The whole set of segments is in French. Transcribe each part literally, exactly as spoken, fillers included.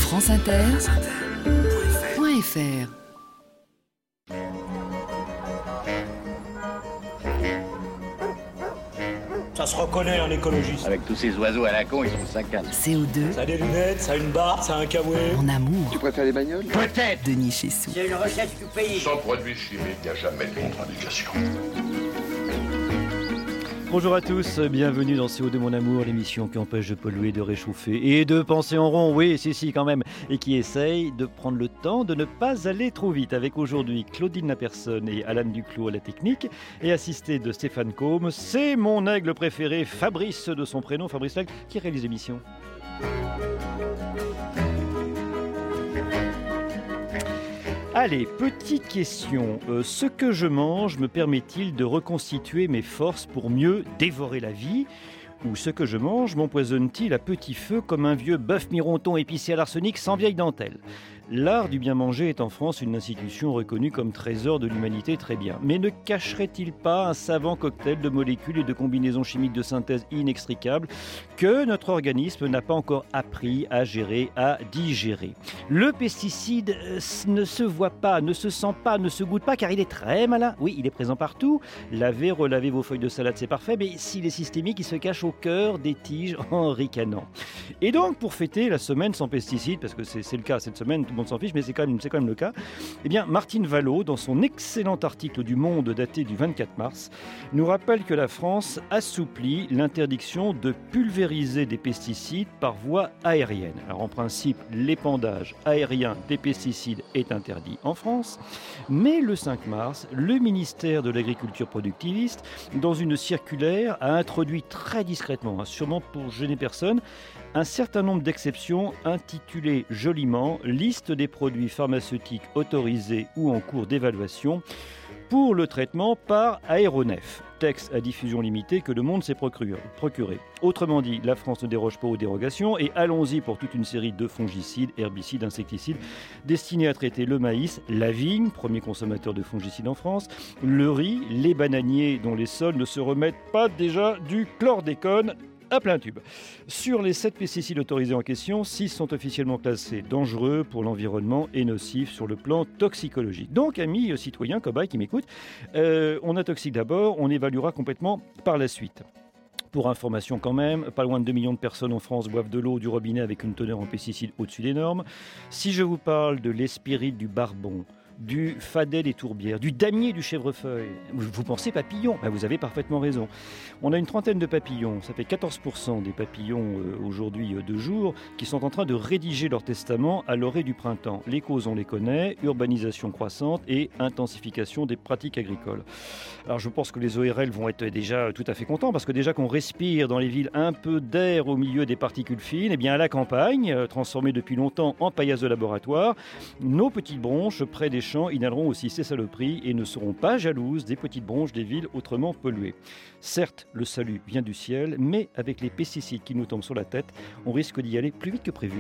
France Inter, point F R. Ça se reconnaît en écologiste. Avec tous ces oiseaux à la con, ils sont saccades. C O deux. Ça a des lunettes, ça a une barbe, ça a un kawaii. En amour. Tu préfères les bagnoles ? Peut-être. Denis Chessou. C'est une recette du pays. Sans produits chimiques, il n'y a jamais de contre-indication. Bonjour à tous, bienvenue dans C O deux Mon Amour, l'émission qui empêche de polluer, de réchauffer et de penser en rond, oui, si, si, quand même, et qui essaye de prendre le temps de ne pas aller trop vite. Avec aujourd'hui Claudine Lapersonne et Alan Duclos à la technique, et assisté de Stéphane Côme, c'est mon aigle préféré, Fabrice de son prénom, Fabrice Laigle, qui réalise l'émission. Allez, petite question. Euh, ce que je mange me permet-il de reconstituer mes forces pour mieux dévorer la vie ? Ou ce que je mange m'empoisonne-t-il à petit feu comme un vieux bœuf mironton épicé à l'arsenic sans vieille dentelle ? L'art du bien manger est en France une institution reconnue comme trésor de l'humanité, très bien. Mais ne cacherait-il pas un savant cocktail de molécules et de combinaisons chimiques de synthèse inextricables que notre organisme n'a pas encore appris à gérer, à digérer ? Le pesticide euh, ne se voit pas, ne se sent pas, ne se goûte pas car il est très malin. Oui, il est présent partout. Lavez, relavez vos feuilles de salade, c'est parfait. Mais s'il est systémique, il se cache au cœur des tiges en ricanant. Et donc, pour fêter la semaine sans pesticides, parce que c'est, c'est le cas cette semaine, tout le monde s'en fiche, mais c'est quand même, c'est quand même le cas, eh bien, Martine Vallot, dans son excellent article du Monde daté du vingt-quatre mars, nous rappelle que la France assouplit l'interdiction de pulvériser des pesticides par voie aérienne. Alors, en principe, l'épandage aérien des pesticides est interdit en France, mais le cinq mars, le ministère de l'Agriculture productiviste, dans une circulaire, a introduit très discrètement, hein, sûrement pour gêner personne, un certain nombre d'exceptions intitulées joliment « Liste des produits pharmaceutiques autorisés ou en cours d'évaluation » pour le traitement par aéronef. Texte à diffusion limitée que le monde s'est procuré. Autrement dit, la France ne déroge pas aux dérogations et allons-y pour toute une série de fongicides, herbicides, insecticides destinés à traiter le maïs, la vigne, premier consommateur de fongicides en France, le riz, les bananiers dont les sols ne se remettent pas déjà du chlordécone à plein tube. Sur les sept pesticides autorisés en question, six sont officiellement classés dangereux pour l'environnement et nocifs sur le plan toxicologique. Donc, amis citoyens, cobayes qui m'écoutent, euh, on intoxique d'abord, on évaluera complètement par la suite. Pour information quand même, pas loin de deux millions de personnes en France boivent de l'eau du robinet avec une teneur en pesticides au-dessus des normes. Si je vous parle de l'espirite du barbon, du fadet des tourbières, du damier du chèvrefeuille. Vous pensez papillons ? Ben vous avez parfaitement raison. On a une trentaine de papillons, ça fait quatorze pour cent des papillons euh, aujourd'hui euh, de jour qui sont en train de rédiger leur testament à l'orée du printemps. Les causes, on les connaît, urbanisation croissante et intensification des pratiques agricoles. Alors je pense que les O R L vont être déjà tout à fait contents parce que déjà qu'on respire dans les villes un peu d'air au milieu des particules fines, eh bien à la campagne, euh, transformée depuis longtemps en paillasse de laboratoire, nos petites bronches près des champs inhaleront aussi ces saloperies et ne seront pas jalouses des petites bronches des villes autrement polluées. Certes, le salut vient du ciel, mais avec les pesticides qui nous tombent sur la tête, on risque d'y aller plus vite que prévu.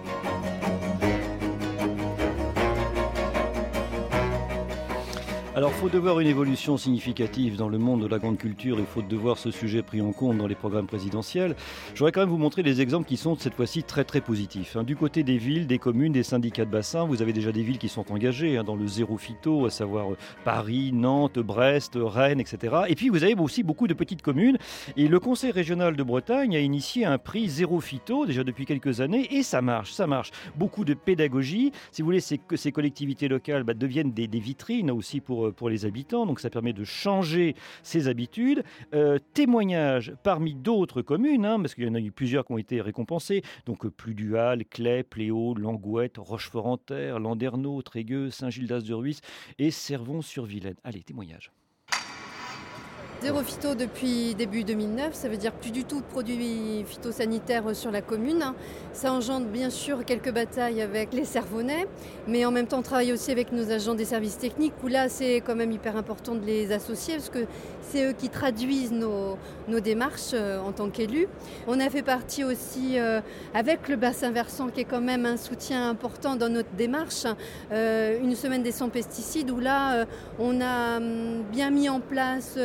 Alors, faute de voir une évolution significative dans le monde de la grande culture et faute de voir ce sujet pris en compte dans les programmes présidentiels, j'aurais quand même vous montrer des exemples qui sont cette fois-ci très très positifs. Du côté des villes, des communes, des syndicats de bassin, vous avez déjà des villes qui sont engagées dans le zéro phyto, à savoir Paris, Nantes, Brest, Rennes, et cetera. Et puis vous avez aussi beaucoup de petites communes et le Conseil régional de Bretagne a initié un prix zéro phyto déjà depuis quelques années et ça marche, ça marche. Beaucoup de pédagogie, si vous voulez, ces, ces collectivités locales bah, deviennent des, des vitrines aussi pour pour les habitants, donc ça permet de changer ses habitudes. Euh, témoignages parmi d'autres communes, hein, parce qu'il y en a eu plusieurs qui ont été récompensées, donc Pludual, Claye, Pléau, Langouette, Rochefort-en-Terre, Landerneau, Trégueux, Saint-Gildas-de-Ruisse et Servon-sur-Vilaine. Allez, témoignages. Zéro phyto depuis début deux mille neuf, ça veut dire plus du tout de produits phytosanitaires sur la commune. Ça engendre bien sûr quelques batailles avec les Servonnais, mais en même temps on travaille aussi avec nos agents des services techniques où là c'est quand même hyper important de les associer parce que c'est eux qui traduisent nos, nos démarches en tant qu'élus. On a fait partie aussi euh, avec le bassin versant qui est quand même un soutien important dans notre démarche, euh, une semaine des sans pesticides où là euh, on a bien mis en place euh,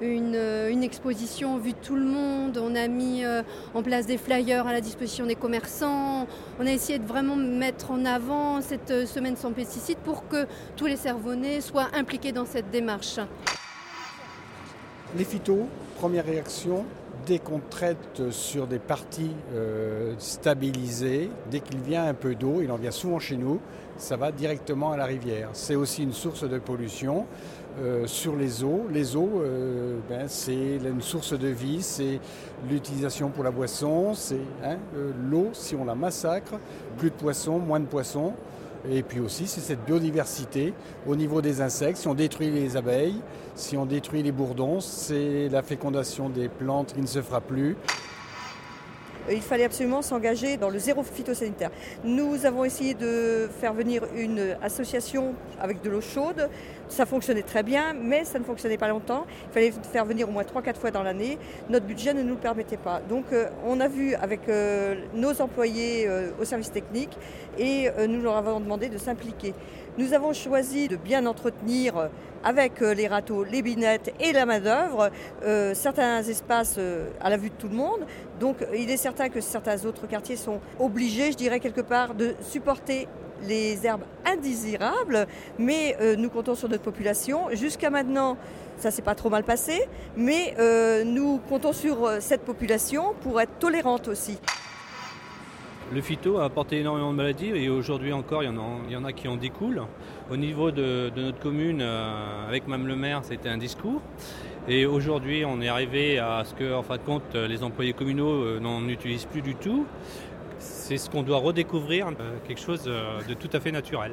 une, une exposition vue de tout le monde. On a mis euh, en place des flyers à la disposition des commerçants. On a essayé de vraiment mettre en avant cette semaine sans pesticides pour que tous les Cervonnais soient impliqués dans cette démarche. Les phytos, première réaction, dès qu'on traite sur des parties euh, stabilisées, dès qu'il vient un peu d'eau, il en vient souvent chez nous, ça va directement à la rivière. C'est aussi une source de pollution euh, sur les eaux. Les eaux, euh, ben, c'est une source de vie, c'est l'utilisation pour la boisson, c'est hein, euh, l'eau, si on la massacre, plus de poissons, moins de poissons. Et puis aussi, c'est cette biodiversité au niveau des insectes. Si on détruit les abeilles, si on détruit les bourdons, c'est la fécondation des plantes qui ne se fera plus. Il fallait absolument s'engager dans le zéro phytosanitaire. Nous avons essayé de faire venir une association avec de l'eau chaude. Ça fonctionnait très bien, mais ça ne fonctionnait pas longtemps. Il fallait faire venir au moins trois quatre fois dans l'année. Notre budget ne nous le permettait pas. Donc euh, on a vu avec euh, nos employés euh, au service technique et euh, nous leur avons demandé de s'impliquer. Nous avons choisi de bien entretenir avec les râteaux, les binettes et la main-d'œuvre euh, certains espaces euh, à la vue de tout le monde. Donc il est certain que certains autres quartiers sont obligés, je dirais quelque part, de supporter les herbes indésirables, mais euh, nous comptons sur notre population. Jusqu'à maintenant, ça s'est pas trop mal passé, mais euh, nous comptons sur cette population pour être tolérante aussi. Le phyto a apporté énormément de maladies et aujourd'hui encore, il y en a, il y en a qui en découlent. Au niveau de, de notre commune, euh, avec Mme le maire, c'était un discours. Et aujourd'hui, on est arrivé à ce que, en fin de compte, les employés communaux euh, n'en utilisent plus du tout. C'est ce qu'on doit redécouvrir, euh, quelque chose euh, de tout à fait naturel.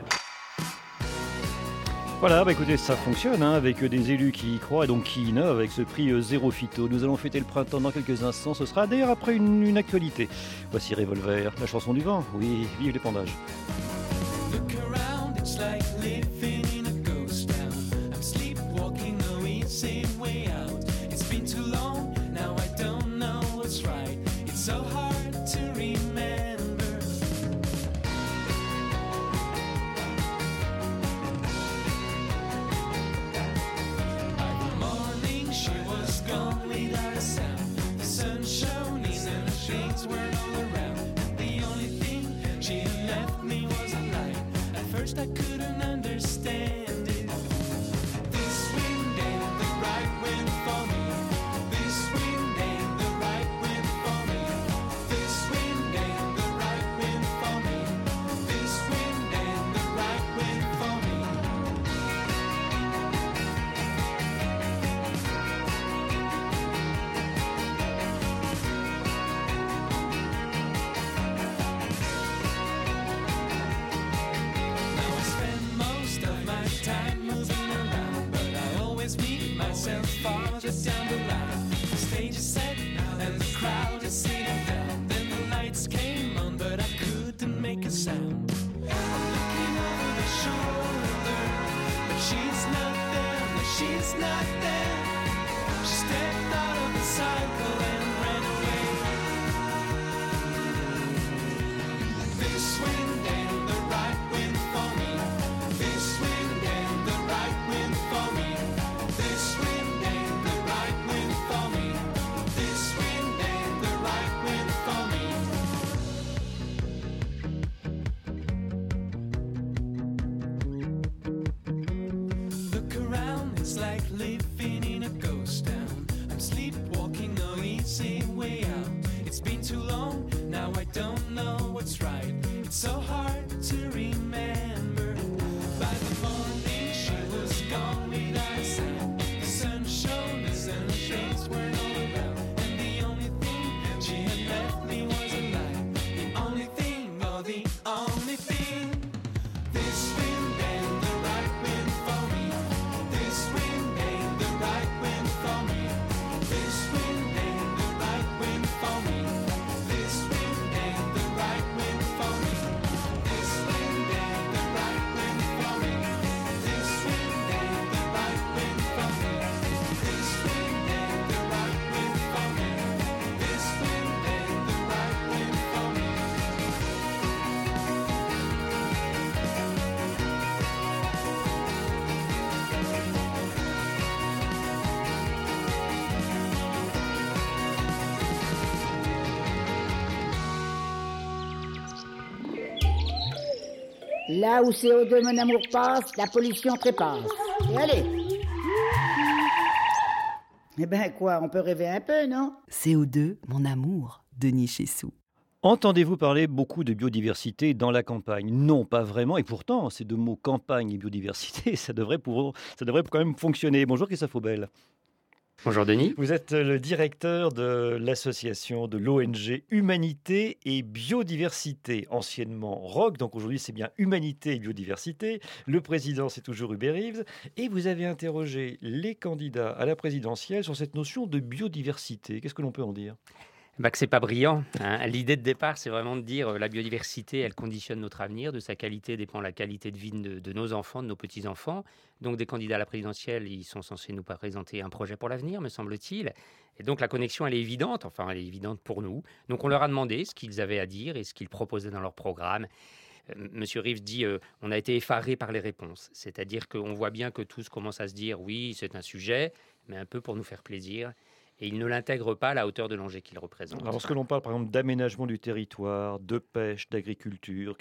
Voilà, bah écoutez, ça fonctionne hein, avec des élus qui y croient et donc qui innovent avec ce prix euh, Zéro Phyto. Nous allons fêter le printemps dans quelques instants. Ce sera d'ailleurs après une, une actualité. Voici Revolver, la chanson du vent. Oui, vive l'épandage. Look around, it's like living in a ghost town. I'm sleepwalking, no easy way out. It's been too long, now I don't know what's right. It's so hard to remember. First I couldn't understand it. This wind ain't the right wind for me. This wind ain't the right wind for me. This wind ain't the right wind for me. This wind ain't the right wind for me. Farther down the line, the stage is set and the crowd is sitting down. Then the lights came on, but I couldn't make a sound. I'm looking over the shoulder, but she's not there, no, she's not there. She stepped out of the cycle and ran away. This wind ain't the right wind for me. This wind ain't the right wind for me. This wind living in a ghost town. Là où C O deux, mon amour, passe, la pollution trépasse. Et allez. Eh ben quoi, on peut rêver un peu, non? C O deux, mon amour, Denis Chessou. Entendez-vous parler beaucoup de biodiversité dans la campagne? Non, pas vraiment. Et pourtant, ces deux mots, campagne et biodiversité, ça devrait, pouvoir, ça devrait quand même fonctionner. Bonjour Christophe Faubel. Bonjour Denis. Vous êtes le directeur de l'association de l'O N G Humanité et Biodiversité, anciennement R O C, donc aujourd'hui c'est bien Humanité et Biodiversité. Le président c'est toujours Hubert Reeves. Et vous avez interrogé les candidats à la présidentielle sur cette notion de biodiversité. Qu'est-ce que l'on peut en dire ? Bah que c'est pas brillant, hein. L'idée de départ, c'est vraiment de dire euh, la biodiversité, elle conditionne notre avenir. De sa qualité dépend la qualité de vie de, de nos enfants, de nos petits-enfants. Donc, des candidats à la présidentielle, ils sont censés nous présenter un projet pour l'avenir, me semble-t-il. Et donc, la connexion, elle est évidente. Enfin, elle est évidente pour nous. Donc, on leur a demandé ce qu'ils avaient à dire et ce qu'ils proposaient dans leur programme. Euh, Monsieur Reeves dit euh, on a été effaré par les réponses. C'est-à-dire qu'on voit bien que tous commencent à se dire oui, c'est un sujet, mais un peu pour nous faire plaisir. Et il ne l'intègre pas à la hauteur de l'enjeu qu'il représente. Alors, lorsque l'on parle, par exemple, d'aménagement du territoire, de pêche, d'agriculture...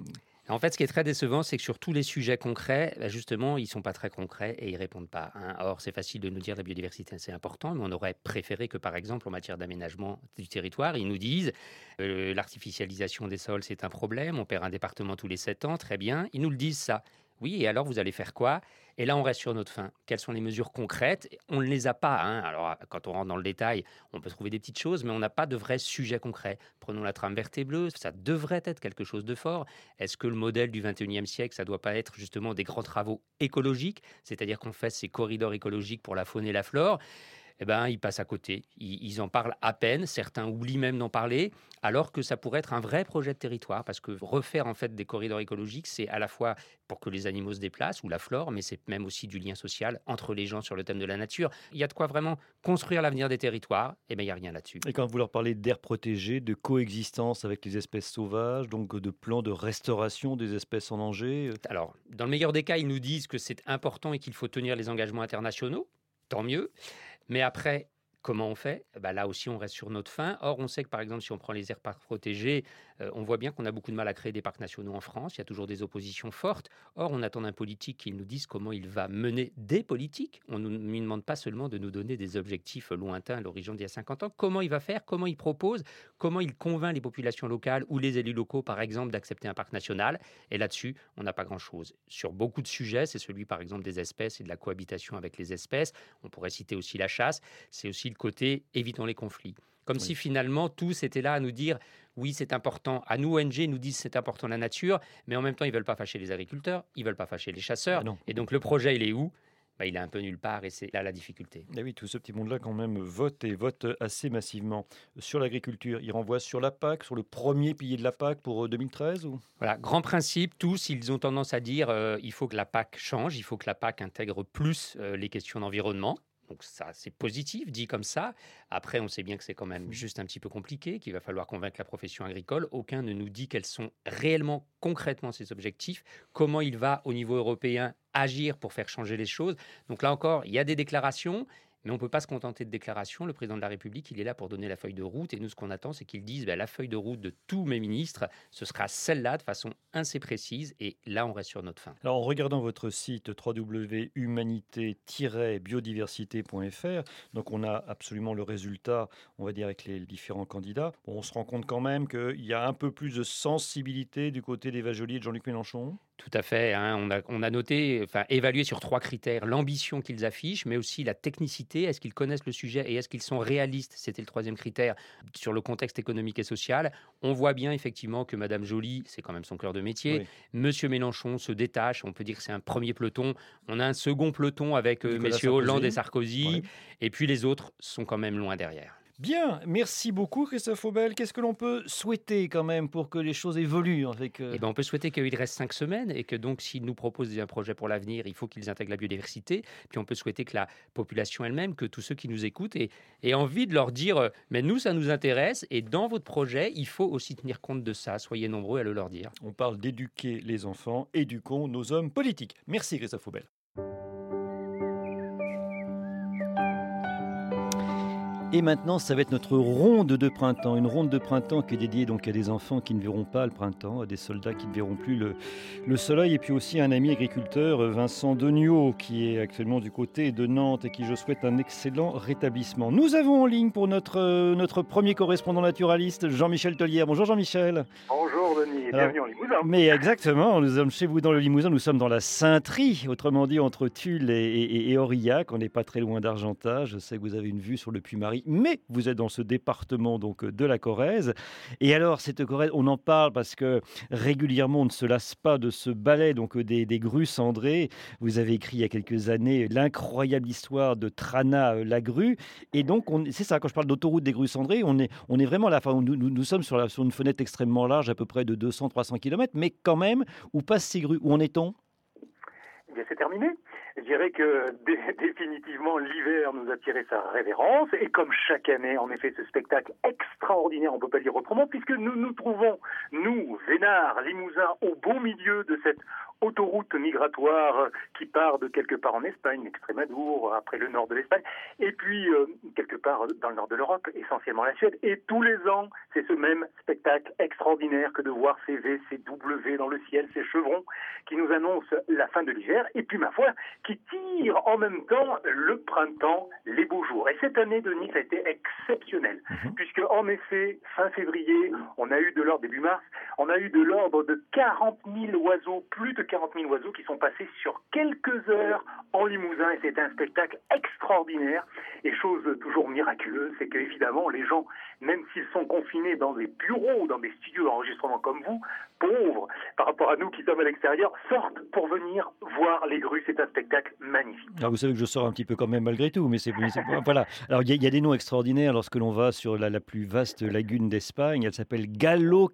En fait, ce qui est très décevant, c'est que sur tous les sujets concrets, bah justement, ils ne sont pas très concrets et ils ne répondent pas. Hein. Or, c'est facile de nous dire que la biodiversité, c'est important, mais on aurait préféré que, par exemple, en matière d'aménagement du territoire, ils nous disent euh, l'artificialisation des sols, c'est un problème, on perd un département tous les sept ans, très bien. Ils nous le disent, ça. Oui, et alors vous allez faire quoi? Et là, on reste sur notre faim. Quelles sont les mesures concrètes? On ne les a pas. Hein. Alors, quand on rentre dans le détail, on peut trouver des petites choses, mais on n'a pas de vrais sujets concrets. Prenons la trame verte et bleue, ça devrait être quelque chose de fort. Est-ce que le modèle du vingt et unième siècle, ça ne doit pas être justement des grands travaux écologiques, c'est-à-dire qu'on fait ces corridors écologiques pour la faune et la flore? Eh ben, ils passent à côté. Ils, ils en parlent à peine. Certains oublient même d'en parler, alors que ça pourrait être un vrai projet de territoire. Parce que refaire en fait des corridors écologiques, c'est à la fois pour que les animaux se déplacent ou la flore, mais c'est même aussi du lien social entre les gens sur le thème de la nature. Il y a de quoi vraiment construire l'avenir des territoires. Eh bien, il n'y a rien là-dessus. Et quand vous leur parlez d'air protégé, de coexistence avec les espèces sauvages, donc de plans de restauration des espèces en danger. Alors, dans le meilleur des cas, ils nous disent que c'est important et qu'il faut tenir les engagements internationaux. Tant mieux. Mais après, comment on fait? Bah là aussi, on reste sur notre faim. Or, on sait que, par exemple, si on prend les aires parcs protégés, euh, on voit bien qu'on a beaucoup de mal à créer des parcs nationaux en France. Il y a toujours des oppositions fortes. Or, on attend d'un politique qu'il nous dise comment il va mener des politiques. On ne lui demande pas seulement de nous donner des objectifs lointains à l'horizon d'il y a cinquante ans. Comment il va faire? Comment il propose? Comment il convainc les populations locales ou les élus locaux, par exemple, d'accepter un parc national? Et là-dessus, on n'a pas grand-chose. Sur beaucoup de sujets, c'est celui, par exemple, des espèces et de la cohabitation avec les espèces. On pourrait citer aussi la chasse. C'est aussi le côté évitons les conflits. Comme oui. si finalement tous étaient là à nous dire oui c'est important, à nous O N G ils nous disent c'est important la nature, mais en même temps ils veulent pas fâcher les agriculteurs, ils veulent pas fâcher les chasseurs, ah et donc le projet il est où? Bah, il est un peu nulle part et c'est là la difficulté. Et oui, tout ce petit monde-là quand même vote et vote assez massivement. Sur l'agriculture, il renvoie sur la P A C, sur le premier pilier de la P A C pour deux mille treize ou... Voilà, grand principe, tous ils ont tendance à dire euh, il faut que la P A C change, il faut que la P A C intègre plus euh, les questions d'environnement. Donc ça, c'est positif, dit comme ça. Après, on sait bien que c'est quand même juste un petit peu compliqué, qu'il va falloir convaincre la profession agricole. Aucun ne nous dit quels sont réellement, concrètement ces objectifs, comment il va, au niveau européen, agir pour faire changer les choses. Donc là encore, il y a des déclarations, mais on ne peut pas se contenter de déclarations. Le président de la République, il est là pour donner la feuille de route. Et nous, ce qu'on attend, c'est qu'ils disent ben, la feuille de route de tous mes ministres, ce sera celle-là de façon assez précise. Et là, on reste sur notre fin. Alors, en regardant votre site w w w point humanité tiret biodiversité point f r, donc on a absolument le résultat, on va dire, avec les différents candidats. Bon, on se rend compte quand même qu'il y a un peu plus de sensibilité du côté d'Eva Joly et de Jean-Luc Mélenchon. Tout à fait. Hein. On, a, on a noté, enfin, évalué sur trois critères l'ambition qu'ils affichent, mais aussi la technicité. Est-ce qu'ils connaissent le sujet et est-ce qu'ils sont réalistes? C'était le troisième critère sur le contexte économique et social. On voit bien effectivement que Madame Joly, c'est quand même son cœur de métier. Oui. Monsieur Mélenchon se détache. On peut dire que c'est un premier peloton. On a un second peloton avec euh, messieurs Hollande et Sarkozy. Ouais. Et puis les autres sont quand même loin derrière. Bien, merci beaucoup Christophe Faubel. Qu'est-ce que l'on peut souhaiter quand même pour que les choses évoluent avec euh... eh ben, on peut souhaiter qu'il reste cinq semaines et que donc s'ils nous proposent un projet pour l'avenir, il faut qu'ils intègrent la biodiversité. Puis on peut souhaiter que la population elle-même, que tous ceux qui nous écoutent aient, aient envie de leur dire mais nous ça nous intéresse et dans votre projet il faut aussi tenir compte de ça. Soyez nombreux à le leur dire. On parle d'éduquer les enfants, éduquons nos hommes politiques. Merci Christophe Faubel. Et maintenant, ça va être notre ronde de printemps. Une ronde de printemps qui est dédiée donc à des enfants qui ne verront pas le printemps, à des soldats qui ne verront plus le, le soleil. Et puis aussi un ami agriculteur, Vincent Degnaud, qui est actuellement du côté de Nantes et qui je souhaite un excellent rétablissement. Nous avons en ligne pour notre, euh, notre premier correspondant naturaliste, Jean-Michel Tellière. Bonjour Jean-Michel. Bonjour Denis, Alors, bienvenue en Limousin. Mais exactement, nous sommes chez vous dans le Limousin, nous sommes dans la Sainterie, autrement dit entre Tulle et, et, et Aurillac. On n'est pas très loin d'Argentat. Je sais que vous avez une vue sur le Puy-Marie, mais vous êtes dans ce département donc de la Corrèze. Et alors, cette Corrèze, on en parle parce que régulièrement, on ne se lasse pas de ce ballet donc des, des grues cendrées. Vous avez écrit il y a quelques années l'incroyable histoire de Trana euh, la grue. Et donc, on, c'est ça, quand je parle d'autoroute des grues cendrées, on est, on est vraiment là. Enfin, nous, nous, nous sommes sur, la, sur une fenêtre extrêmement large, à peu près de deux cents à trois cents kilomètres, mais quand même, où passent ces grues? Où en est-on? Eh bien, c'est terminé. Je dirais que dé- définitivement l'hiver nous a tiré sa révérence et comme chaque année, en effet, ce spectacle extraordinaire, on ne peut pas dire autrement, puisque nous nous trouvons, nous, Vénard, Limousin, au beau milieu de cette autoroute migratoire qui part de quelque part en Espagne, Extrémadour, après le nord de l'Espagne, et puis euh, quelque part dans le nord de l'Europe, essentiellement la Suède. Et tous les ans, c'est ce même spectacle extraordinaire que de voir ces V, ces W dans le ciel, ces chevrons qui nous annoncent la fin de l'hiver, et puis ma foi, qui tire en même temps le printemps, les beaux jours. Et cette année, Denis, ça a été exceptionnel, mmh. puisque en effet, fin février, on a eu de l'ordre, début mars, on a eu de l'ordre de quarante mille oiseaux, plus de quarante mille oiseaux qui sont passés sur quelques heures en Limousin, et c'était un spectacle extraordinaire. Et chose toujours miraculeuse, c'est qu'évidemment, les gens, même s'ils sont confinés dans des bureaux, dans des studios d'enregistrement comme vous, pauvres, par rapport à nous qui sommes à l'extérieur, sortent pour venir voir les grues. C'est un spectacle magnifique. Alors vous savez que je sors un petit peu quand même malgré tout, mais c'est, c'est voilà. Alors il y, y a des noms extraordinaires lorsque l'on va sur la, la plus vaste lagune d'Espagne. Elle s'appelle Gallo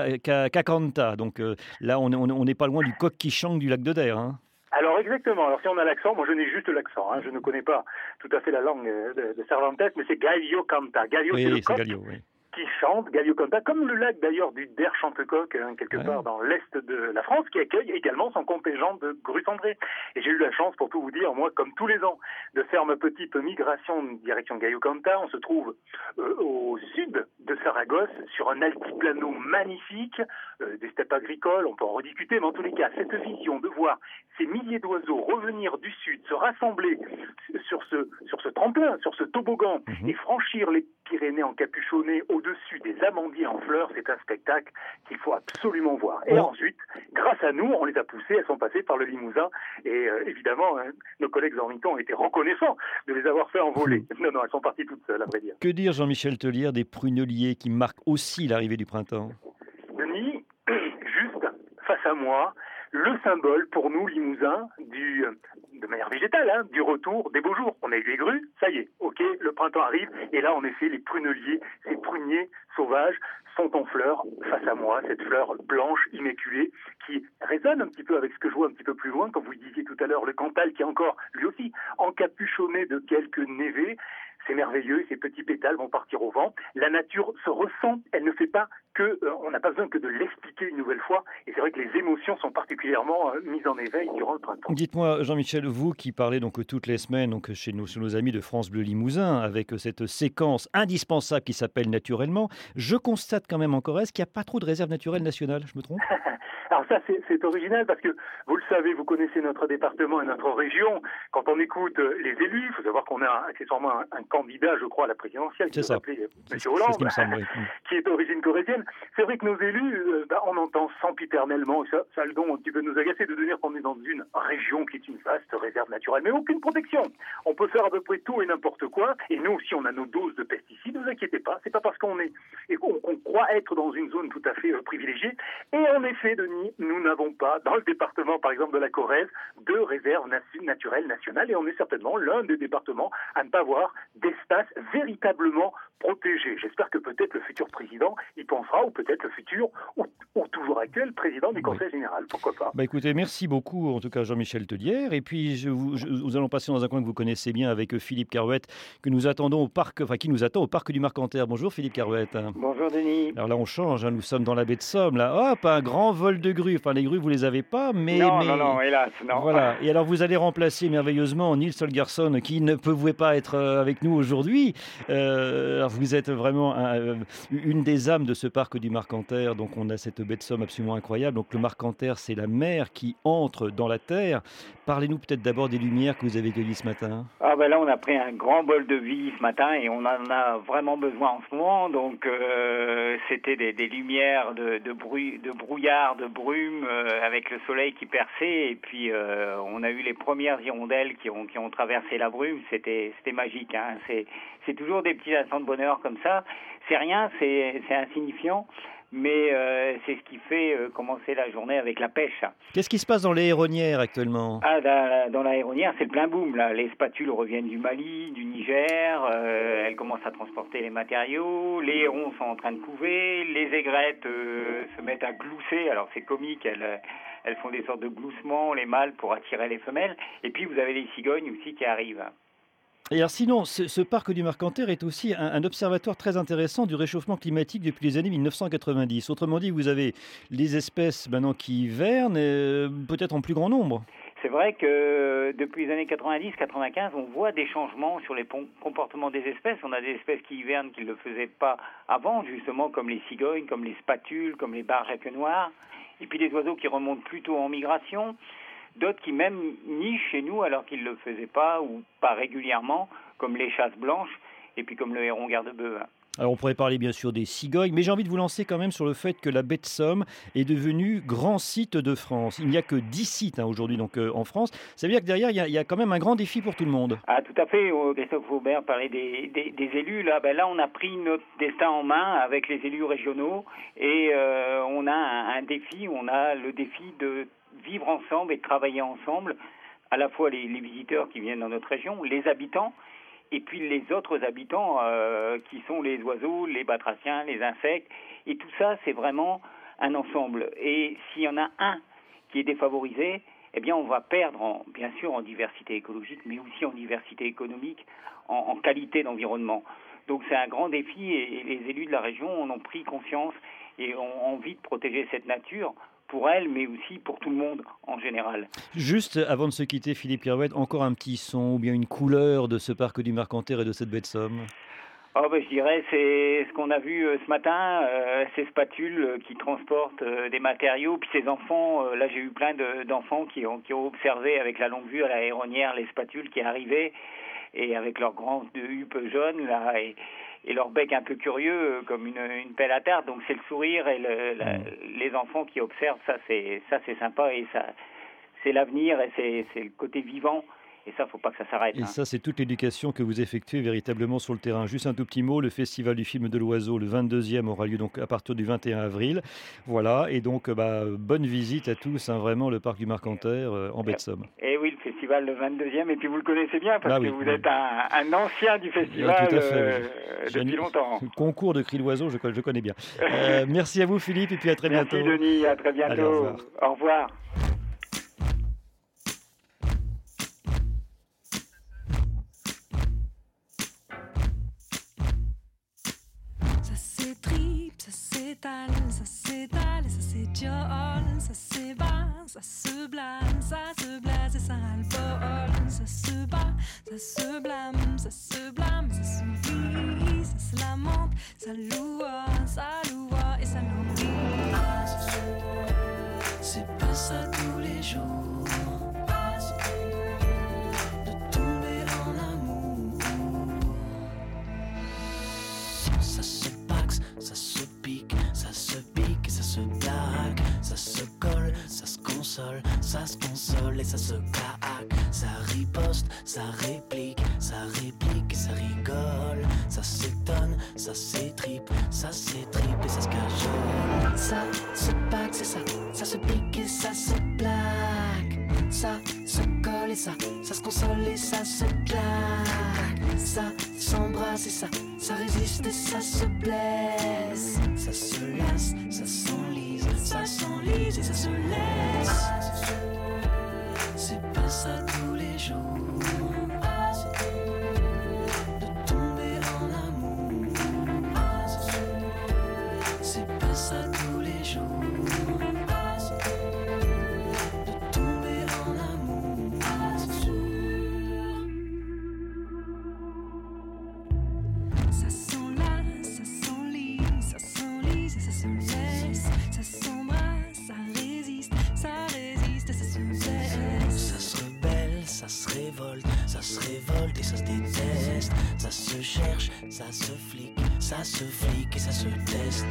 Cacanta. Donc euh, là, on n'est on, on pas loin du coq qui chante du lac de Der. Hein. Alors exactement, alors si on a l'accent, moi je n'ai juste l'accent, hein. Je ne connais pas tout à fait la langue de, de Cervantes, mais c'est Gallo Canta. Gallo, oui, c'est le c'est coq Gallo, oui. qui chante, Gallo Canta, comme le lac d'ailleurs du Der Chantecoq, hein, quelque ouais. part dans l'est de la France, qui accueille également son contingent de grues cendrées. Et j'ai eu la chance, pour tout vous dire, moi, comme tous les ans, de faire ma petite migration direction Gallo Canta. On se trouve euh, au sud de Saragosse, sur un altiplano magnifique, euh, des steppes agricoles, on peut en rediscuter, mais en tous les cas, cette vision de voir ces milliers d'oiseaux revenir du sud, se rassembler sur ce, sur ce tremplin, sur ce toboggan, mmh. et franchir les Pyrénées encapuchonnées au-dessus des amandiers en fleurs, c'est un spectacle qu'il faut absolument voir. Et oh. ensuite, grâce à nous, on les a poussées, elles sont passées par le Limousin, et euh, évidemment, hein, nos collègues ornithos ont été reconnaissants de les avoir fait envoler. Mmh. Non, non, elles sont parties toutes seules, à vrai dire. Que dire, Jean-Michel Tellière, des pruneliers qui marquent aussi l'arrivée du printemps? Denis, juste face à moi, le symbole pour nous, Limousins, du, de manière végétale, hein, du retour des beaux jours. On a eu les grues, ça y est, ok, le printemps arrive, et là, en effet, les pruneliers, ces pruniers sauvages, sont en fleurs face à moi, cette fleur blanche, immaculée, qui résonne un petit peu avec ce que je vois un petit peu plus loin, comme vous disiez tout à l'heure, le Cantal qui est encore, lui aussi, encapuchonné de quelques névés. C'est merveilleux, ces petits pétales vont partir au vent. La nature se ressent, elle ne fait pas que, euh, on n'a pas besoin que de l'expliquer une nouvelle fois. Et c'est vrai que les émotions sont particulièrement euh, mises en éveil durant le printemps. Dites-moi, Jean-Michel, vous qui parlez donc toutes les semaines donc chez nos, chez nos amis de France Bleu Limousin, avec cette séquence indispensable qui s'appelle Naturellement, je constate quand même en Corrèze qu'il n'y a pas trop de réserves naturelles nationales, je me trompe? Alors ça, c'est, c'est original parce que, vous le savez, vous connaissez notre département et notre région. Quand on écoute les élus, il faut savoir qu'on a accessoirement un, un candidat, je crois, à la présidentielle, qui s'appelle M. Hollande, c'est ce qui, me semble, oui. qui est d'origine corrézienne. C'est vrai que nos élus, euh, bah, on entend sempiternellement, ça, ça a le don un petit peu de nous agacer, de dire qu'on est dans une région qui est une vaste réserve naturelle, mais aucune protection. On peut faire à peu près tout et n'importe quoi, et nous aussi, on a nos doses de pesticides, ne vous inquiétez pas, c'est pas parce qu'on est, et qu'on, qu'on croit être dans une zone tout à fait euh, privilégiée. Et en effet, Denis, nous n'avons pas, dans le département, par exemple, de la Corrèze, de réserve natu- naturelle nationale, et on est certainement l'un des départements à ne pas avoir d'espace véritablement protégé. J'espère que peut-être le futur président y pensera, ou peut-être le futur, ou, ou toujours actuel, éventuel président du Conseil oui. général, pourquoi pas. Bah écoutez, merci beaucoup en tout cas Jean-Michel Teudière. Et puis je vous, je, nous allons passer dans un coin que vous connaissez bien avec Philippe Carouette, que nous attendons au parc, enfin qui nous attend au parc du Marcanterre. Bonjour Philippe Carouette. Bonjour Denis. Alors là on change, hein, nous sommes dans la baie de Somme. Là, hop, un grand vol de grues. Enfin les grues vous les avez pas, mais non, mais... non, non, hélas, non. Voilà. Et alors vous allez remplacer merveilleusement Nils Holgersson qui ne pouvait pas être avec nous aujourd'hui. Euh, alors vous êtes vraiment un, une des âmes de ce parc du Marcanterre. Donc on a cette baie de Somme absolument incroyable. Donc le Marcanterre, c'est la mer qui entre dans la terre. Parlez-nous peut-être d'abord des lumières que vous avez cueillies ce matin. Ah ben là on a pris un grand bol de vie ce matin et on en a vraiment besoin en ce moment. Donc euh, c'était des, des lumières de, de, bruit, de brouillard, de brume euh, avec le soleil qui perçait. Et puis euh, on a eu les premières hirondelles qui ont, qui ont traversé la brume. C'était, c'était magique. Hein. C'est, c'est toujours des petits instants de bonheur comme ça. C'est rien, c'est, c'est insignifiant. Mais euh, c'est ce qui fait euh, commencer la journée avec la pêche. Qu'est-ce qui se passe dans les héronnières actuellement ? Ah, dans, dans la héronnière, c'est le plein boom. Là. Les spatules reviennent du Mali, du Niger. Euh, elles commencent à transporter les matériaux. Les hérons sont en train de couver. Les aigrettes euh, se mettent à glousser. Alors c'est comique, elles, elles font des sortes de gloussements, les mâles, pour attirer les femelles. Et puis vous avez les cigognes aussi qui arrivent. Et alors sinon, ce, ce parc du Marcanterre est aussi un, un observatoire très intéressant du réchauffement climatique depuis les années mille neuf cent quatre-vingt-dix. Autrement dit, vous avez les espèces maintenant qui hivernent, euh, peut-être en plus grand nombre. C'est vrai que depuis les années quatre-vingt-dix quatre-vingt-quinze, on voit des changements sur les comportements des espèces. On a des espèces qui hivernent qui ne le faisaient pas avant, justement comme les cigognes, comme les spatules, comme les barges à queue noire. Et puis des oiseaux qui remontent plutôt en migration. D'autres qui même nichent chez nous alors qu'ils ne le faisaient pas ou pas régulièrement, comme les chasses blanches et puis comme le héron garde-bœuf. Alors on pourrait parler bien sûr des cigognes, mais j'ai envie de vous lancer quand même sur le fait que la baie de Somme est devenue grand site de France. Il n'y a que dix sites hein, aujourd'hui donc, euh, en France. Ça veut dire que derrière, il y, a, il y a quand même un grand défi pour tout le monde. Ah tout à fait, Christophe Aubert parlait des, des, des élus. Là, ben là, on a pris notre destin en main avec les élus régionaux et euh, on a un, un défi, on a le défi de vivre ensemble et travailler ensemble, à la fois les, les visiteurs qui viennent dans notre région, les habitants, et puis les autres habitants euh, qui sont les oiseaux, les batraciens, les insectes. Et tout ça, c'est vraiment un ensemble. Et s'il y en a un qui est défavorisé, eh bien, on va perdre, en, bien sûr, en diversité écologique, mais aussi en diversité économique, en, en qualité d'environnement. Donc c'est un grand défi et, et les élus de la région en ont pris conscience et ont envie de protéger cette nature pour elle, mais aussi pour tout le monde en général. Juste avant de se quitter, Philippe Carouette, encore un petit son ou bien une couleur de ce parc du Marcanterre et de cette baie de Somme. Oh ben, je dirais c'est ce qu'on a vu euh, ce matin, euh, ces spatules euh, qui transportent euh, des matériaux, puis ces enfants, euh, là j'ai eu plein de, d'enfants qui ont, qui ont observé avec la longue vue à la héronnière les spatules qui arrivaient, et avec leurs grandes huppes jaunes, là, et, et leur bec un peu curieux, comme une, une pelle à tarte. Donc c'est le sourire et le, la, les enfants qui observent, ça c'est, ça c'est sympa, et ça, c'est l'avenir, et c'est, c'est le côté vivant. Et ça, il ne faut pas que ça s'arrête. Et hein. ça, c'est toute l'éducation que vous effectuez véritablement sur le terrain. Juste un tout petit mot, le Festival du film de l'oiseau, le vingt-deuxième, aura lieu donc à partir du vingt et un avril. Voilà, et donc bah, bonne visite à tous, hein, vraiment, le parc du Marcanterre euh, en baie de Somme. Et oui, le festival le vingt-deuxième, et puis vous le connaissez bien, parce ah, que oui, vous oui. êtes un, un ancien du festival ah, tout à fait, euh, oui. depuis J'ai longtemps. Le concours de cris d'oiseau, je, je connais bien. Euh, merci à vous Philippe, et puis à très merci bientôt. Merci Denis, à très bientôt. Allez, au revoir. Au revoir. Ça s'étale, ça s'étale, ça s'étiole, ça s'ébat, ça se blâme, ça se blase et ça albole, ça se bat, ça se blâme, ça se blâme, ça s'oublie, ça se lamente, ça loua, ça loua et ça l'oublie. C'est pas ça tous les jours, de tomber en amour. Ça se paxe, ça se pique, ça se pique, ça se blague, ça se colle, ça se console, ça se console et ça se claque, ça riposte, ça réplique, ça réplique et ça rigole, ça s'étonne, ça s'étripe, ça s'étripe et ça se cajole. Ça se paxe et ça, ça se pique et ça se plaque, ça se colle et ça, ça se console et ça se claque, ça s'embrasse et ça, ça résiste et ça se blesse, ça se lasse, ça s'enlise, ça s'enlise. s'enlise et ça se laisse. C'est pas ça tous les jours. De tomber en amour. C'est pas ça tous les jours. De tomber en amour. Ça s'enlace, ça s'enlise, ça s'enlise et ça se laisse. Ça s'embrasse, ça résiste, ça résiste et ça se laisse. Ça se rebelle, ça se révolte, ça se révolte et ça se déteste. Ça se cherche, ça se flique, ça se flique et ça se teste.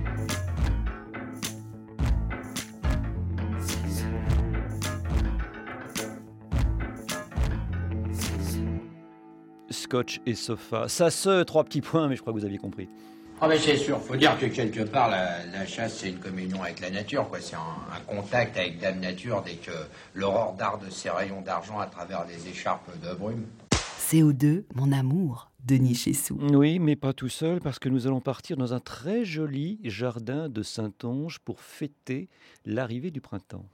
Scotch et sofa. Ça se, trois petits points, mais je crois que vous aviez compris. Ah ben c'est sûr, faut dire que quelque part la, la chasse c'est une communion avec la nature, quoi. C'est un, un contact avec Dame Nature dès que l'aurore darde ses rayons d'argent à travers les écharpes de brume. C O deux, mon amour, Denis Chessou. Oui, mais pas tout seul, parce que nous allons partir dans un très joli jardin de Saintonge pour fêter l'arrivée du printemps.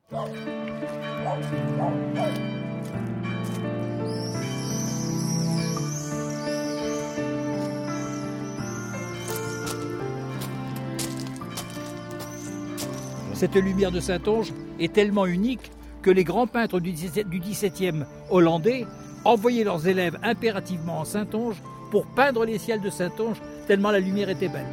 Cette lumière de Saintonge est tellement unique que les grands peintres du dix-septième hollandais envoyaient leurs élèves impérativement en Saintonge pour peindre les ciels de Saintonge, tellement la lumière était belle.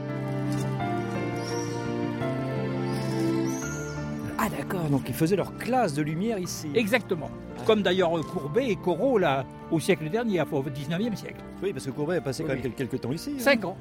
Ah d'accord, donc ils faisaient leur classe de lumière ici. Exactement. Comme d'ailleurs Courbet et Corot là, au siècle dernier, au dix-neuvième siècle. Oui, parce que Courbet a passé quand Oui. même quelques temps ici. Cinq hein. ans.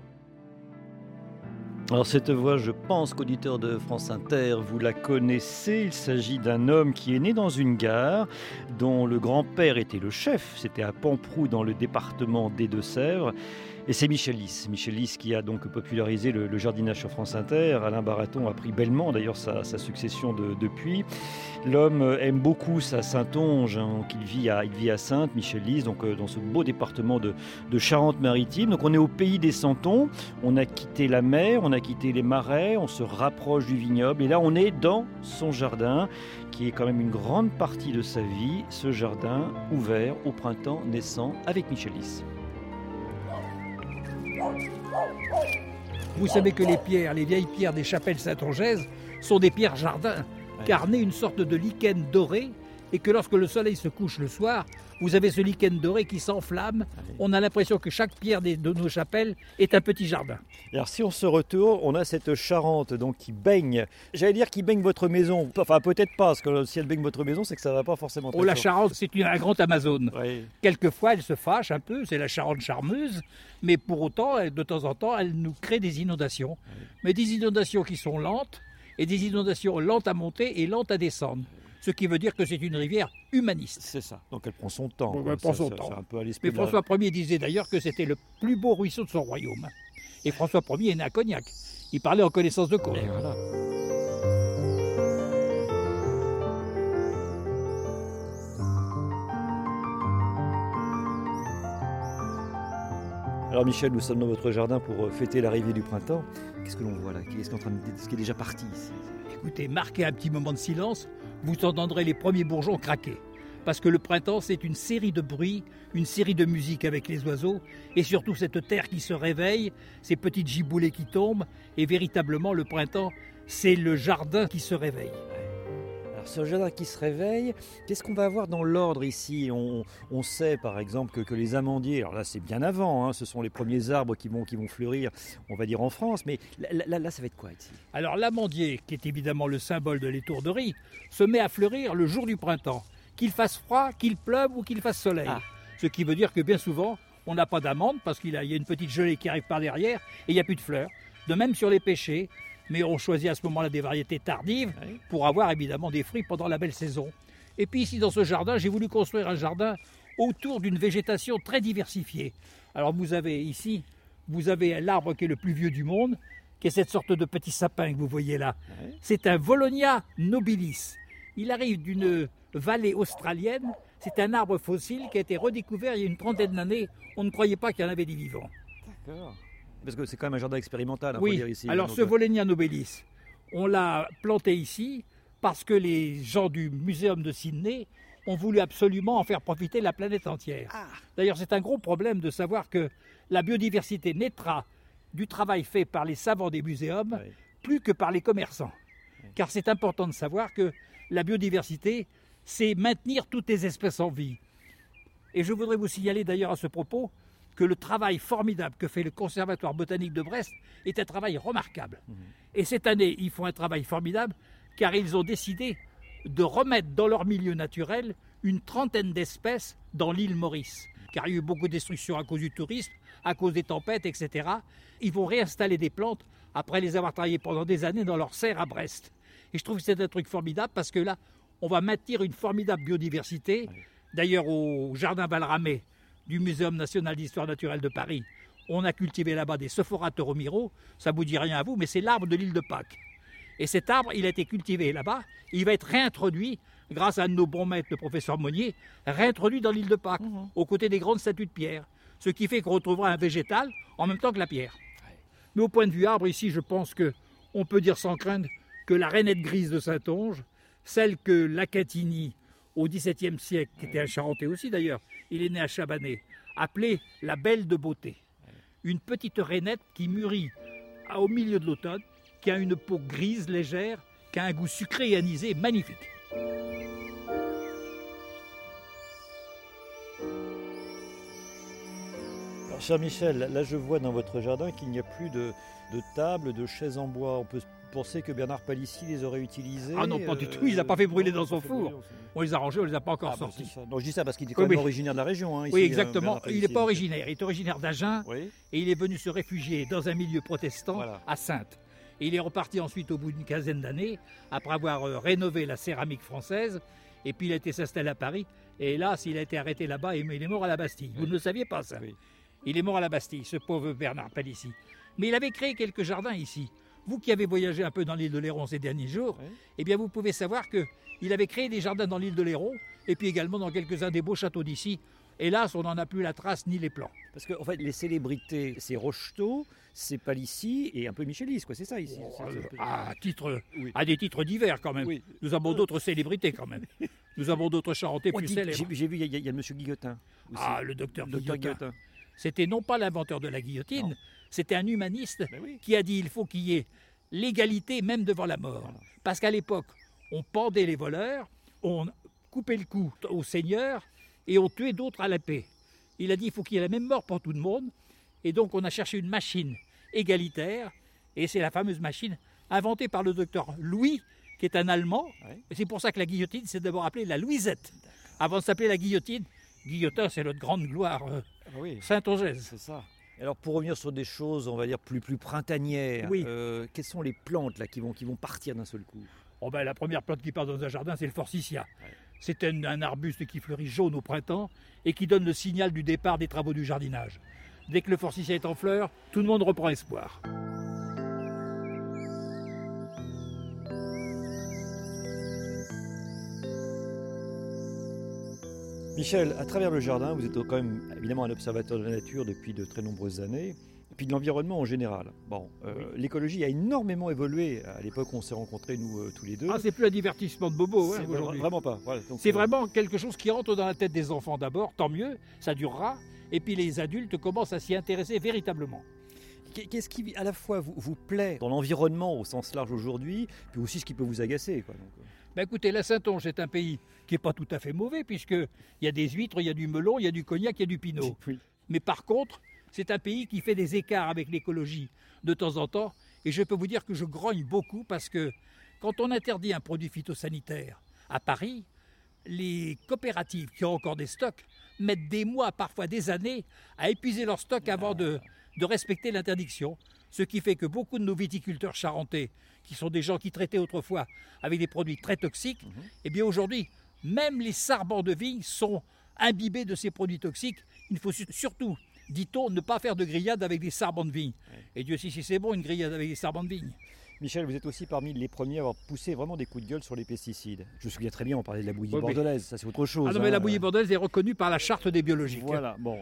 Alors cette voix, je pense qu'auditeur de France Inter, vous la connaissez. Il s'agit d'un homme qui est né dans une gare, dont le grand-père était le chef. C'était à Pamproux, dans le département des Deux-Sèvres. Et c'est Michel Lys. Michel Lys qui a donc popularisé le, le jardinage sur France Inter. Alain Baraton a pris bellement d'ailleurs sa, sa succession de, depuis. L'homme aime beaucoup sa Saintonge, hein, qu'il vit à, il vit à Saintes, Michel Lys, donc euh, dans ce beau département de, de Charente-Maritime. Donc on est au pays des Santons, on a quitté la mer, on a quitté les marais, on se rapproche du vignoble et là on est dans son jardin qui est quand même une grande partie de sa vie, ce jardin ouvert au printemps naissant avec Michel Lys. Vous savez que les pierres, les vieilles pierres des chapelles saintongaises sont des pierres jardins, car nées une sorte de lichen doré, et que lorsque le soleil se couche le soir, vous avez ce lichen doré qui s'enflamme. On a l'impression que chaque pierre des, de nos chapelles est un petit jardin. Alors si on se retourne, on a cette Charente donc qui baigne, j'allais dire qui baigne votre maison, enfin peut-être pas, parce que si elle baigne votre maison, c'est que ça va pas forcément très Oh, la fort. Charente, c'est une, un grand Amazone. Oui. Quelquefois, elle se fâche un peu, c'est la Charente charmeuse, mais pour autant, elle- de temps en temps, elle nous crée des inondations. Mais des inondations qui sont lentes, et des inondations lentes à monter et lentes à descendre. Ce qui veut dire que c'est une rivière humaniste. C'est ça, donc elle prend son temps. Bon, quoi. elle prend Ça, son ça, temps. c'est un peu à l'esprit Mais de la- François Ier disait d'ailleurs que c'était le plus beau ruisseau de son royaume. Et François Ier est né à Cognac. Il parlait en connaissance de cause. Et voilà. Alors Michel, nous sommes dans votre jardin pour fêter l'arrivée du printemps. Qu'est-ce que l'on voit là? Qu'est-ce qui est en train de... ce qui est déjà parti ici? Écoutez, marquez un petit moment de silence, vous entendrez les premiers bourgeons craquer. Parce que le printemps, c'est une série de bruits, une série de musiques avec les oiseaux, et surtout cette terre qui se réveille, ces petites giboulées qui tombent, et véritablement le printemps, c'est le jardin qui se réveille. Alors ce jardin qui se réveille, qu'est-ce qu'on va avoir dans l'ordre ici? on, on sait par exemple que, que les amandiers, alors là c'est bien avant, hein, ce sont les premiers arbres qui vont, qui vont fleurir, on va dire en France, mais là, là, là ça va être quoi ici? Alors l'amandier, qui est évidemment le symbole de l'étourderie, se met à fleurir le jour du printemps. Qu'il fasse froid, qu'il pleuve ou qu'il fasse soleil. Ah. Ce qui veut dire que bien souvent, on n'a pas d'amande parce qu'il y a une petite gelée qui arrive par derrière et il n'y a plus de fleurs. De même sur les pêchers, mais on choisit à ce moment-là des variétés tardives Oui. pour avoir évidemment des fruits pendant la belle saison. Et puis ici dans ce jardin, j'ai voulu construire un jardin autour d'une végétation très diversifiée. Alors vous avez ici, vous avez l'arbre qui est le plus vieux du monde, qui est cette sorte de petit sapin que vous voyez là. Ouais. C'est un Volonia nobilis. Il arrive d'une vallée australienne. C'est un arbre fossile qui a été redécouvert il y a une trentaine d'années. On ne croyait pas qu'il y en avait des vivants. D'accord. Parce que c'est quand même un jardin expérimental, hein, faut Oui, dire ici. alors donc, ce euh, Volonia nobilis, On l'a planté ici parce que les gens du Muséum de Sydney ont voulu absolument en faire profiter la planète entière. Ah. D'ailleurs, c'est un gros problème de savoir que la biodiversité naîtra du travail fait par les savants des muséums Oui. plus que par les commerçants. Car c'est important de savoir que la biodiversité, c'est maintenir toutes les espèces en vie. Et je voudrais vous signaler d'ailleurs à ce propos que le travail formidable que fait le Conservatoire botanique de Brest est un travail remarquable. Mmh. Et cette année, ils font un travail formidable car ils ont décidé de remettre dans leur milieu naturel une trentaine d'espèces dans l'île Maurice. Car il y a eu beaucoup de destruction à cause du tourisme, à cause des tempêtes, et cetera. Ils vont réinstaller des plantes après les avoir travaillées pendant des années dans leur serre à Brest. Et je trouve que c'est un truc formidable parce que là, on va maintenir une formidable biodiversité. D'ailleurs, au jardin Valramé du Muséum national d'histoire naturelle de Paris, on a cultivé là-bas des Sephora Toromiro. Ça ne vous dit rien à vous, mais c'est l'arbre de l'île de Pâques. Et cet arbre, il a été cultivé là-bas. Il va être réintroduit, grâce à un de nos bons maîtres, le professeur Monnier, réintroduit dans l'île de Pâques, mmh. aux côtés des grandes statues de pierre. Ce qui fait qu'on retrouvera un végétal en même temps que la pierre. Ouais. Mais au point de vue arbre, ici, je pense qu'on peut dire sans crainte que la rainette grise de Saintonge, celle que Lacatini, au dix-septième siècle, qui était un Charentais aussi d'ailleurs, il est né à Chabanais, appelait la belle de beauté. Une petite rainette qui mûrit au milieu de l'automne, qui a une peau grise légère, qui a un goût sucré et anisé magnifique. Alors, cher Michel, là je vois dans votre jardin qu'il n'y a plus de, de tables, de chaises en bois. On peut penser que Bernard Palissy les aurait utilisées. Ah non, pas du tout, il ne les a pas fait brûler dans son four. On les a rangés, on ne les a pas encore ah, sortis. Bah, non, je dis ça parce qu'il est quand oui, même oui. originaire de la région. Hein, ici, oui, exactement. Euh, il n'est pas originaire, il est originaire d'Agen oui. et il est venu se réfugier dans un milieu protestant voilà. à Saintes. Et il est reparti ensuite au bout d'une quinzaine d'années, après avoir euh, rénové la céramique française, et puis il a été s'installer à Paris, et hélas, il a été arrêté là-bas et il est mort à la Bastille. Oui. Vous ne le saviez pas ça oui. Il est mort à la Bastille, ce pauvre Bernard Palissy. Mais il avait créé quelques jardins ici. Vous qui avez voyagé un peu dans l'île de Léron ces derniers jours, oui. eh bien vous pouvez savoir qu'il avait créé des jardins dans l'île de Léron, et puis également dans quelques-uns des beaux châteaux d'ici. Hélas, on n'en a plus la trace ni les plans. Parce que en fait, les célébrités, c'est Rocheteau, c'est Palissy et un peu Michelis, quoi. C'est ça ici. Oh, c'est, c'est... À, titre, oui. à des titres divers quand même. Oui. Nous avons d'autres célébrités quand même. Nous avons d'autres Charentais plus dit, célèbres. J'ai, j'ai vu, il y, y a M. Guillotin. Aussi. Ah, le docteur Guillotin. Guillotin. C'était non pas l'inventeur de la guillotine, non. c'était un humaniste oui. qui a dit il faut qu'il y ait l'égalité même devant la mort. Voilà. Parce qu'à l'époque, on pendait les voleurs, on coupait le cou aux seigneurs et on tuait d'autres à l'épée. Il a dit il faut qu'il y ait la même mort pour tout le monde. Et donc on a cherché une machine égalitaire, et c'est la fameuse machine inventée par le docteur Louis, qui est un Allemand. Oui. Et c'est pour ça que la guillotine s'est d'abord appelée la Louisette. Avant de s'appeler la guillotine, Guillotin, c'est notre grande gloire euh, ah oui. saint-ongaise. C'est ça. Alors pour revenir sur des choses, on va dire, plus, plus printanières, oui. euh, quelles sont les plantes là, qui, vont, qui vont partir d'un seul coup? Oh ben, la première plante qui part dans un jardin, c'est le forsythia. Ouais. C'est un, un arbuste qui fleurit jaune au printemps et qui donne le signal du départ des travaux du jardinage. Dès que le forsythia est en fleurs, tout le monde reprend espoir. Michel, à travers le jardin, vous êtes quand même évidemment un observateur de la nature depuis de très nombreuses années, et puis de l'environnement en général. Bon, euh, oui. L'écologie a énormément évolué à l'époque où on s'est rencontrés, nous, euh, tous les deux. Ah, c'est plus un divertissement de bobo hein, aujourd'hui. Vraiment pas. Voilà, donc, c'est euh... vraiment quelque chose qui rentre dans la tête des enfants d'abord, tant mieux, ça durera, et puis les adultes commencent à s'y intéresser véritablement. Qu'est-ce qui, à la fois, vous, vous plaît dans l'environnement au sens large aujourd'hui, puis aussi ce qui peut vous agacer, quoi, donc, euh... Ben écoutez, la Saintonge, c'est un pays qui n'est pas tout à fait mauvais, puisqu'il y a des huîtres, il y a du melon, il y a du cognac, il y a du pinot. Oui. Mais par contre, c'est un pays qui fait des écarts avec l'écologie de temps en temps. Et je peux vous dire que je grogne beaucoup parce que quand on interdit un produit phytosanitaire à Paris, les coopératives qui ont encore des stocks mettent des mois, parfois des années, à épuiser leurs stocks avant de, de respecter l'interdiction. Ce qui fait que beaucoup de nos viticulteurs charentais, qui sont des gens qui traitaient autrefois avec des produits très toxiques, mmh. eh bien aujourd'hui, même les sarbans de vigne sont imbibés de ces produits toxiques. Il ne faut surtout, dit-on, ne pas faire de grillade avec des sarbans de vigne. Ouais. Et Dieu sait si c'est bon, une grillade avec des sarbans de vigne. Michel, vous êtes aussi parmi les premiers à avoir poussé vraiment des coups de gueule sur les pesticides. Je me souviens très bien, on parlait de la bouillie oui, bordelaise, ça c'est autre chose. Ah non, hein. mais la bouillie bordelaise est reconnue par la charte des biologiques. Voilà, bon,